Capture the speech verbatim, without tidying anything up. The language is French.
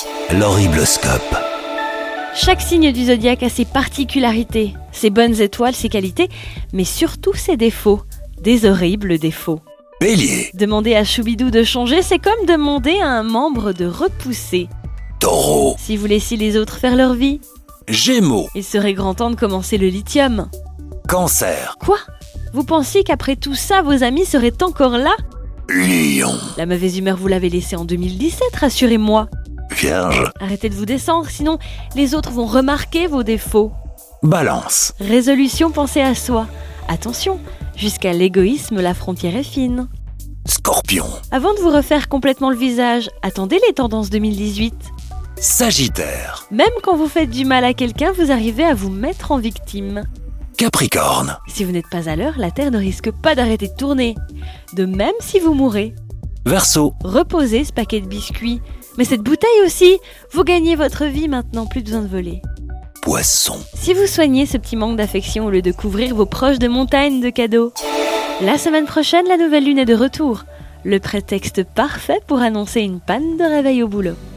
L'horribloscope. Chaque signe du zodiaque a ses particularités, ses bonnes étoiles, ses qualités, mais surtout ses défauts, des horribles défauts. Bélier. Demander à Choubidou de changer, c'est comme demander à un membre de repousser. Taureau. Si vous laissiez les autres faire leur vie, Gémeaux. il serait grand temps de commencer le lithium. Cancer. Quoi ? Vous pensiez qu'après tout ça, vos amis seraient encore là ? Lion. La mauvaise humeur, vous l'avez laissée en deux mille dix-sept, rassurez-moi. Vierge. Arrêtez de vous descendre, sinon les autres vont remarquer vos défauts. Balance. Résolution, pensez à soi. Attention, jusqu'à l'égoïsme, la frontière est fine. Scorpion. Avant de vous refaire complètement le visage, attendez les tendances deux mille dix-huit. Sagittaire. Même quand vous faites du mal à quelqu'un, vous arrivez à vous mettre en victime. Capricorne. Si vous n'êtes pas à l'heure, la Terre ne risque pas d'arrêter de tourner. De même si vous mourrez. Verseau. Reposez ce paquet de biscuits. Mais cette bouteille aussi, vous gagnez votre vie maintenant, plus besoin de voler. Poisson. Si vous soignez ce petit manque d'affection au lieu de couvrir vos proches de montagnes de cadeaux. La semaine prochaine, la nouvelle lune est de retour. Le prétexte parfait pour annoncer une panne de réveil au boulot.